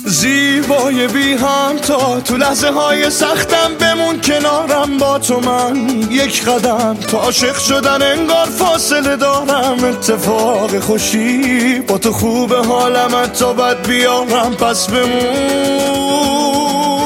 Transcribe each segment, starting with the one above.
زیبای بی همتا، تو لحظه های سختم بمون کنارم با تو. من یک قدم تا عاشق شدن انگار فاصله دارم. اتفاق خوشی با تو خوبه، حالم تا بد بیارم پس بمون.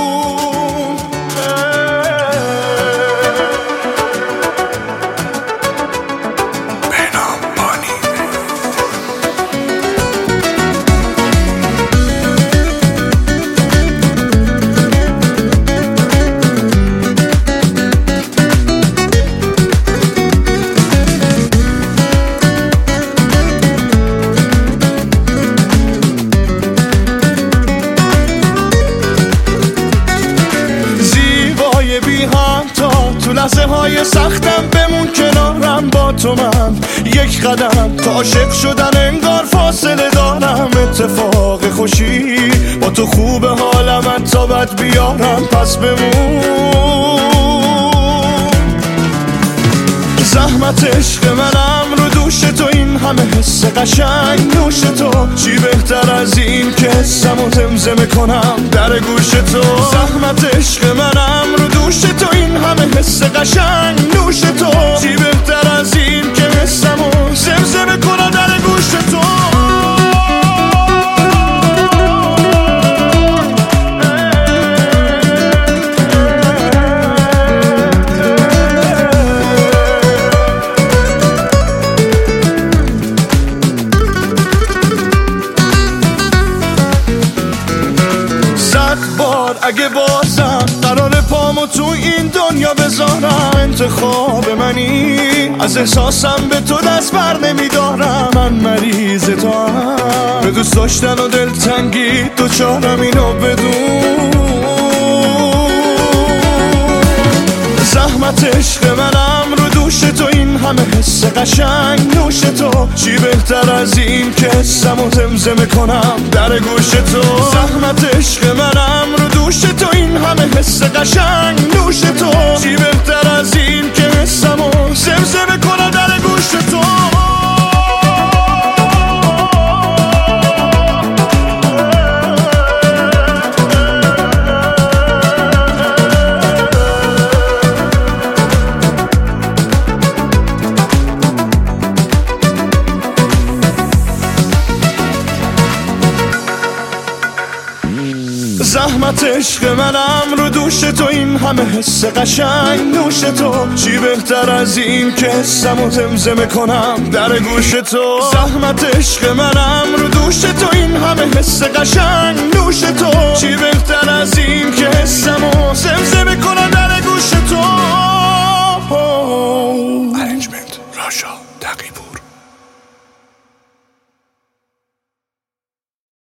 بی همتا، تو لحظه های سختم بمون کنارم با تو. من یک قدم تا عاشق شدن انگار فاصله دارم. اتفاق خوشی با تو خوبه، حالم تا بد بیارم پس بمون. زحمت عشق منم رو دوش تو، این همه حس قشنگ نوش تو. چی بهتر از این که حسمو زمزمه کنم در گوش تو. زحمت عشق منم رو دوش تو، این همه حس قشنگ نوش تو. چی بهتر از این که حسمو زمزمه کنم در گوش تو. اگه بازم قرار پامو تو این دنیا بذارم، انتخاب منی، از احساسم به تو دست بر نمیدارم. من مریض تو هم، به دوست داشتن و دلتنگی دوچارم، اینو بدون. زحمت عشق منم رو دوش تو، این همه حس قشنگ نوش تو. چی بهتر از این که حسمو زمزمه کنم در گوش تو. زحمت عشق منم رو دوش تو، این همه حس قشنگ نوش تو. چی بهتر از این که حسمو زمزمه کنم در گوش تو. زحمت عشق منم رو دوش تو، این همه حس قشنگ نوش تو. چی بهتر از این که حسمو زمزمه کنم در گوش تو. زحمت عشق منم رو دوش تو، این همه حس قشنگ نوش تو. چی بهتر از این که حسمو زمزمه کنم در گوش تو. ارنجمنت راشا تقی بود.